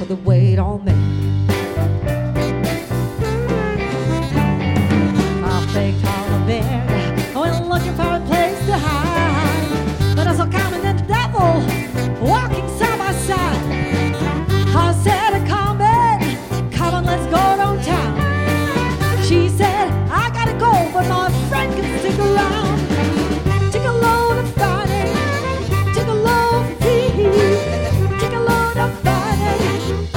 put the weight on me. I faked all the bed, I went looking for a place to hide, but I saw Carmen and the devil walking side by side. I said, Carmen, come on, let's go downtown. She said, I gotta go, but my friend can stick around. Take a load of fighting, take a load of peace, take a load of fighting.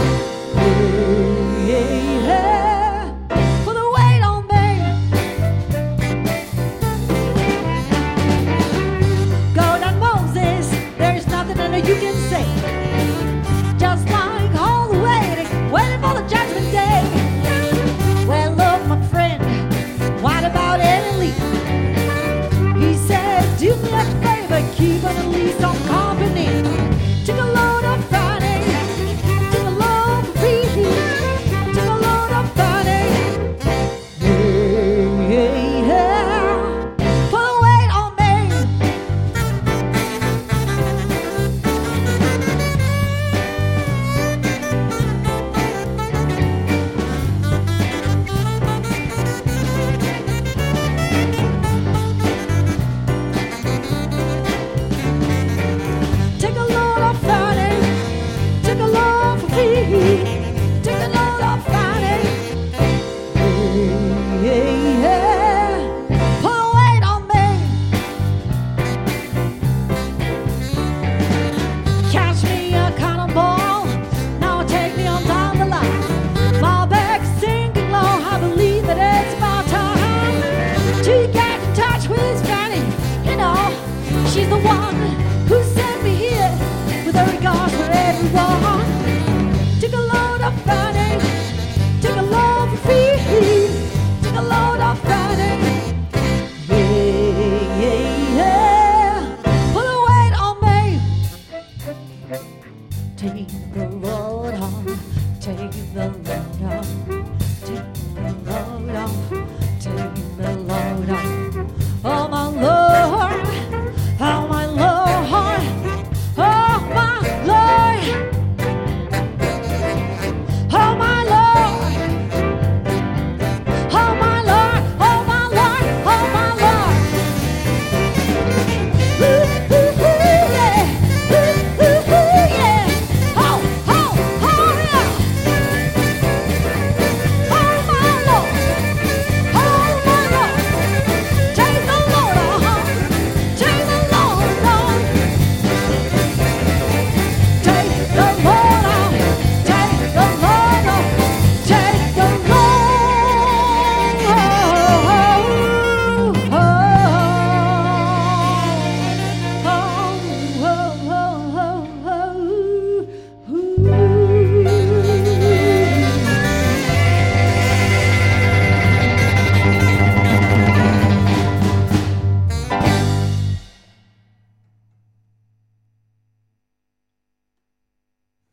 Yeah, yeah, put the weight on me. Go down, Moses, there's nothing that you can say. Just like all the waiting, waiting for the judgment day. Well, look, my friend, what about Emily? He said, do me a favor, keep on at least some company. Take a load of fighting, take a load of peace, take a load of fighting. Yeah, yeah, yeah, put the weight on me. Take a load of fighting, take a load for peace, take a load of fighting. Yeah, yeah, put a weight on me. Catch me a cannonball, now take me on down the line. My back's sinking low, I believe that it's about time to get in touch with Fanny. You know, she's the one who sent me here with a regard for everyone. Take a load of fighting, take a load for peace, take a load of fighting. Yeah, yeah, yeah, put the weight on me. Take the load on, take the load on, take the load on, take the load on.